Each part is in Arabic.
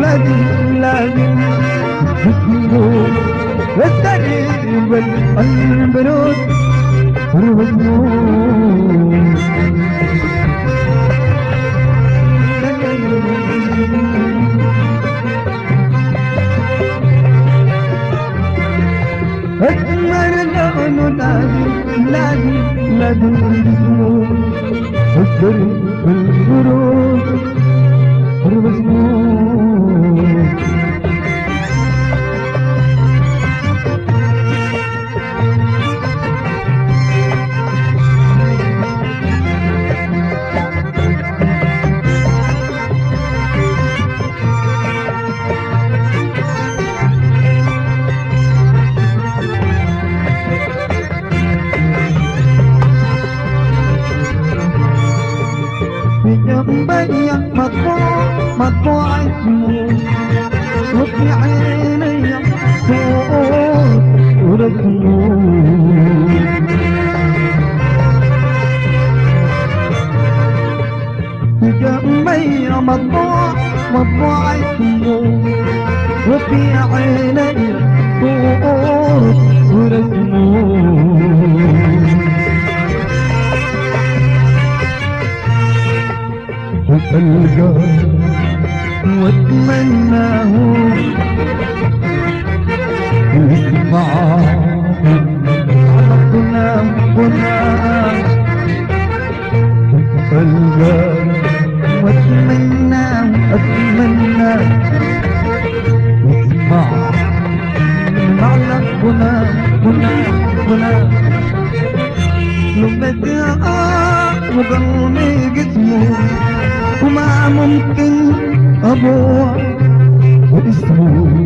لازم تسمعوا والتريب البنود والمجنون أجمل لون لازم تسمعوا والتريب البنود والمجنون في جنبي مطبوع اسمه وفي عيني صوت ورسمه في جنبي مطبوع اسمه وفي عيني صوت ورسمه ألقى واتمناه يسمع عرضنا ألقى واتمناه يسمع عرضنا لما جاء مغني جسمه وما ممكن أبوع واسمه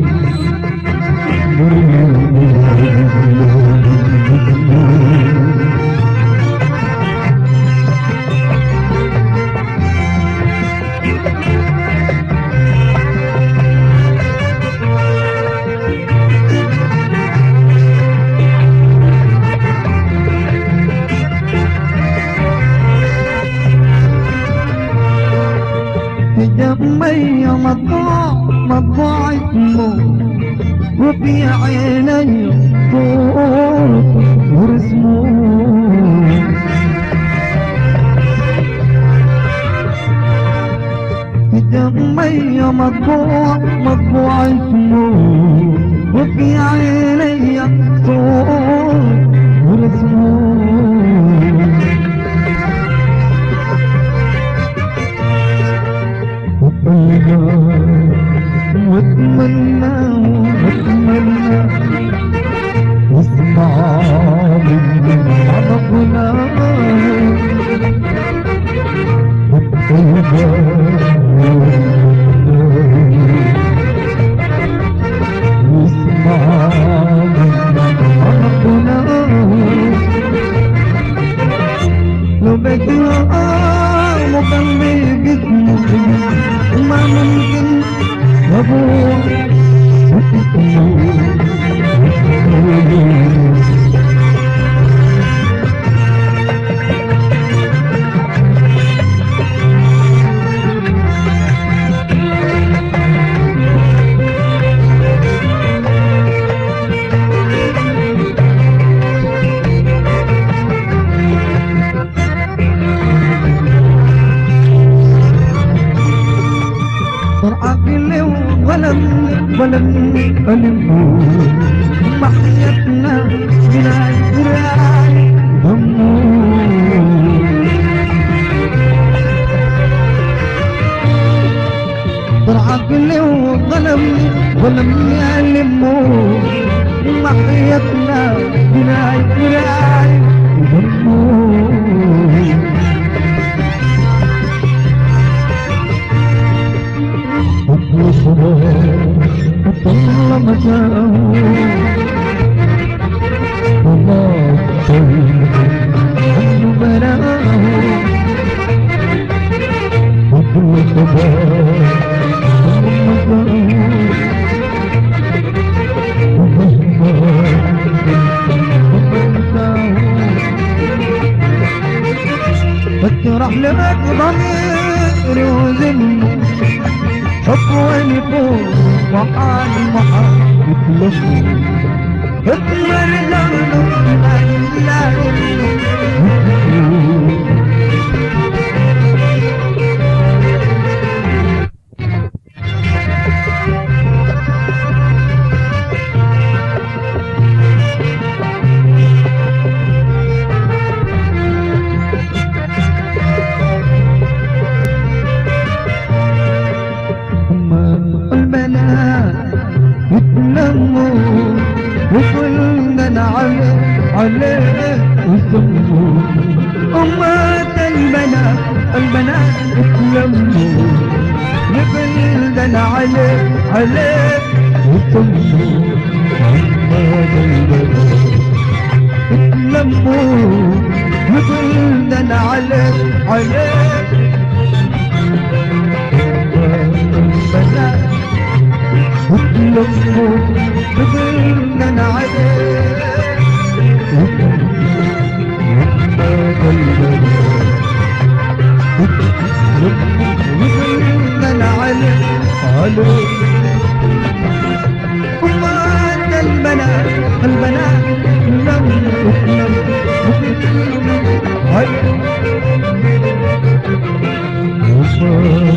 جنبي مطبوع اسمه وفي عيني صوت ورسمه جنبي مطبوع اسمه وفي عيني صوت ورسمه واتمنى واسمع من عرفنا والطيبة واسمع من عرفنا لو بدنا مغني جسمه ما ممكن أبوع ولم ألمه محيتنا من الجراح ضمه عقلي وظلمني ولم يلمه محيتنا من الجراح ضمه طالما جاءه والله طيب عنه بلاءه وكل خبر طالما جاءه فاجرح لك ضميري وزنه حب ونفوس وحال محال يتلفوا اكبر ذنب لا يتلموا وكلنا عليه وسموا أمات البنات يتلموا وكلنا عليه وسموا أمات البنات يتلموا وكلنا عليه البنات وتلموا بدلنا عليه وبدلنا عليه قالوا أمات البنات لم